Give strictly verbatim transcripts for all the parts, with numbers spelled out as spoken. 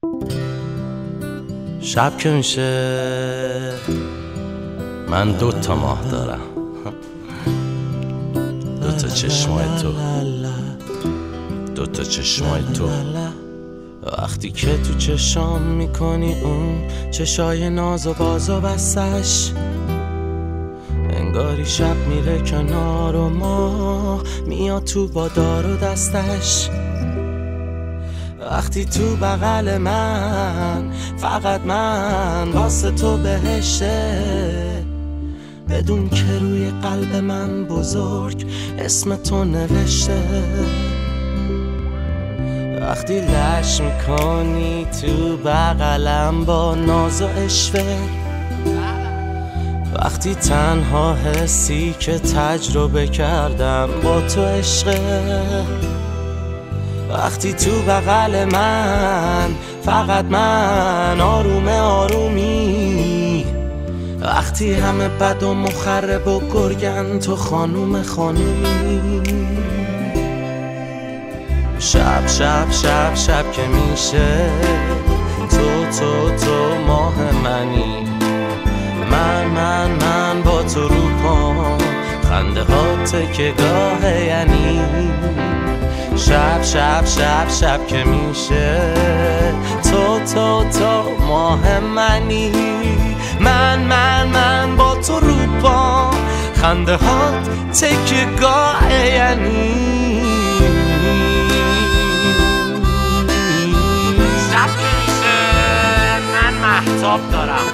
شب که میشه من دو تا ماه دارم، دو تا چشمای تو، دو تا چشمای تو. وقتی که تو چشام میکنی اون چشای ناز و باز و بستش، انگاری شب میره کنار و ماه میاد تو با دار و دستش. وقتی تو بغل من فقط من واسه تو بهشته، بدون که روی قلب من بزرگ اسم تو نوشته. وقتی لش میکنی تو بغلم با ناز و اشوه، وقتی تنها حسی که تجربه کردم با تو عشقه، وقتی تو بغل من فقط من آروم آرومی، وقتی همه بد و مخرب و گرگن تو خانوم خانومی. شب شب شب شب که میشه تو تو تو ماه منی، من من من با تو رو پام خنده ها تکه گاه یعنی. شب شب شب شب که میشه تو تو تو ماه منی، من من من با تو رو پام خنده ها تکه گاه یعنی. شب که میشه من مهتاب دارم،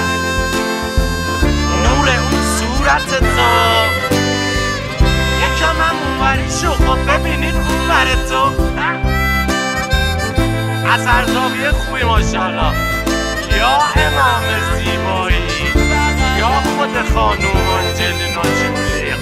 نور اون صورت تو یکم هم اونوری شو، خب ببینین اونور تو از هر زاویه خوبی ماشاءالله، یا امام زیبایی یا خود خانوم آنجلینا جولی.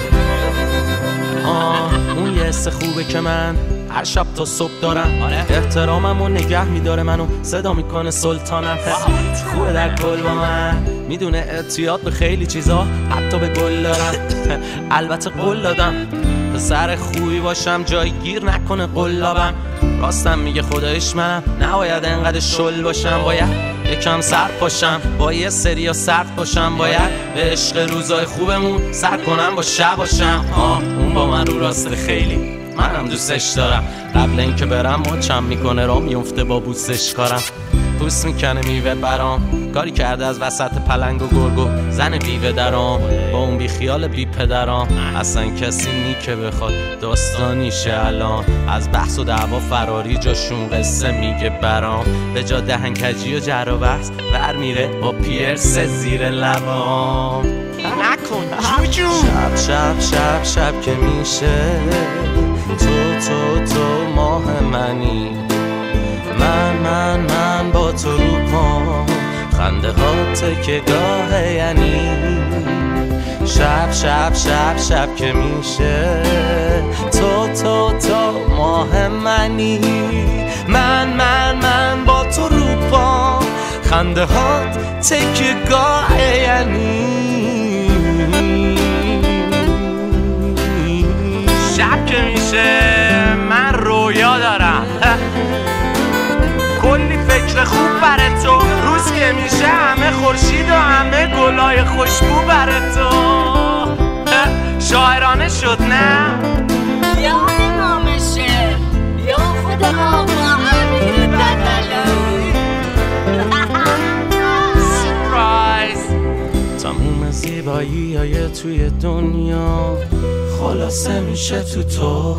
آه اون یه حس خوبه که من هر شب تا صبح دارم، آره. احترامم و نگه میداره منو صدا میکنه سلطانم، خوبه در کل با من، میدونه اعتیاد به خیلی چیزا حتی به گل دارم. البته قول دادم پسر خوبی باشم جای گیر نکنه قلابم، راستم میگه خدایش منم نباید انقدر شل باشم، باید یکم سرد باشم با یه سریا سرد باشم، باید به عشق روزای خوبمون سر کنم با شب باشم. آه اون با من رو راسته خیلی منم دوستش دارم، قبل اینکه برم مچم میکنه را میفته با بوسش کارم، پوست میکنه میوه برام، کاری کرده از وسط پلنگ و گرگو زن بیوه درام، با اون بی خیال بی پدرام اصلا کسی نی که بخواد داستانیشه الان، از بحث و دعوا فراری جاشون قصه میگه برام، به جا دهنکجی و جر و بحث بر میره با پیرس زیر لبام. نکن جوجو. شب شب شب شب که میشه تو تو تو ماه منی، من من من با تو رو پام خنده ها تکه گاه یعنی. شب شب شب شب که میشه تو تو تو ماه منی، من من من با تو رو پام خنده ها تکه گاه یعنی. شب که میشه من رویا دارم، کلی فکر خوب برای تو، روز که میشه همه خورشید و همه گلای خوشبو برای تو. شاعرانه شد نه؟ یا امام شعر یا خود آقا امیر بدلوی. سورپرایز. تموم زیبایی های توی دنیا خلاصه میشه تو تو،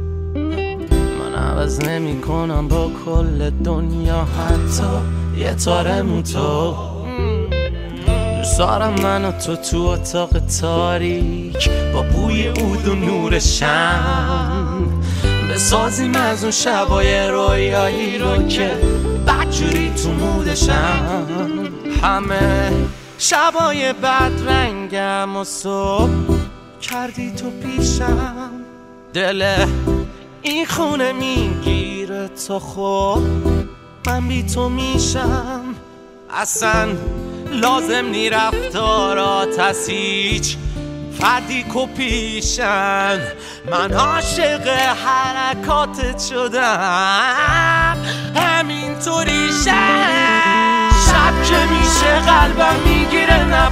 عوض نمی کنم با کل دنیا حتی یه تارمون تو. دوست دارم من و تو تو اتاق تاریک با بوی عود و نور شم، بسازیم از اون شبای رویایی رو که بدجوری تو مودشم، همه شبای بد رنگم و صبح کردی تو پیشم، دل این خونه میگیره تو خب من بی تو میشم، اصلا لازم نی رفتارات از هیچ فردی کپیشن، من عاشق حرکاتت شدم همینطوری شد.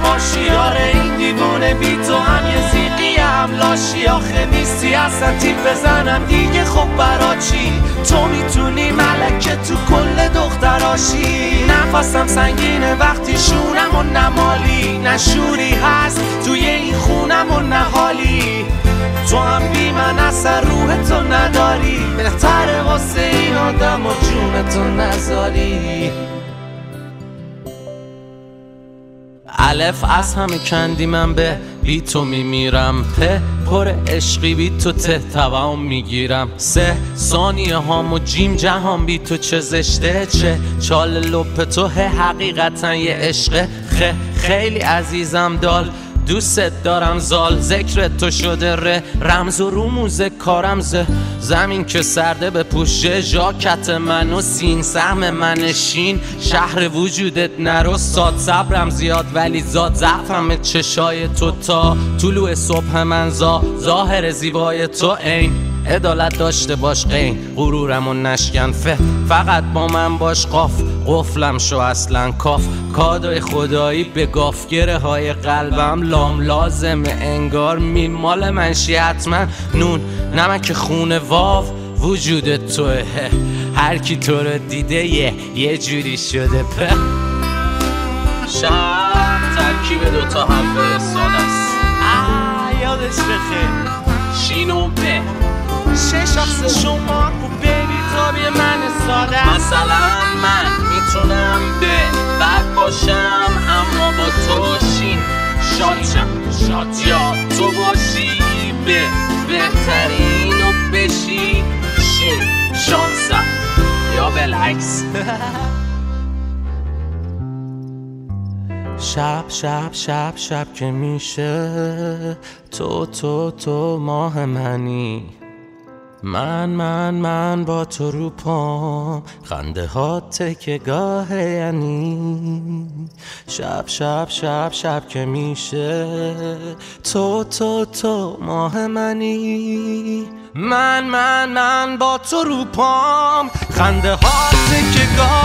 نباشی. آره این دیوونه بی تو هم یه زیقی هم لاشی. آخه نیستی اصلا تیپ بزنم دیگه خب برا چی؟ تو میتونی ملکه تو کل دختراشی. نفسم سنگینه وقتی شونم و نمالی. نشوری هست توی این خونم و نهالی. تو هم بی من اثر روح تو نداری. بهتره واسه این آدم و جون تو نذاری. الف از همه کندی من به بی تو میمیرم. په پر عشقی بی تو ته توام میگیرم. سه ثانیه هام و جیم جهان بی تو چه زشته. چه چال لپ تو حقیقتا یه عشقه. خه خیلی عزیزم دال دوست دارم زال. ذکر تو شده ره رمز و رموز کارم ز زمین که سرده به پوشه. ژاکت من و سین سهم من شین. شهر وجودت نرو ساد صبرم زیاد ولی زاد ضعفم چشای تو. تا طلوع صبح من زا ظاهر زیبای تو این عدالت داشته باش قین. غرورم و نشکن فه فقط با من باش قاف. قفلم شو اصلا کاف. کادوی خدایی به گافگره های قلبم لام لازمه انگار میم مال منشی حتما. نون نمک خونه واو وجود توه. هر کی تو رو دیده یه یه جوری شده. په شب ترکیب دوتا هم فرستاده است. یادش بخیر شین و به شش شخص شما و بیبی تابی من ساده. مثلا من میتونم به بد باشم اما با تو شین. شادشم شاد یا تو باشی به بهترین و بشی شین. شانسم یا بالعکس. شب شب شب شب که میشه تو تو تو ماه منی. من من من با تو رو پام خنده ها تکگاه یعنی. شب شب شب شب که میشه تو تو تو ماه منی. من من من با تو رو پام خنده ها تکگاه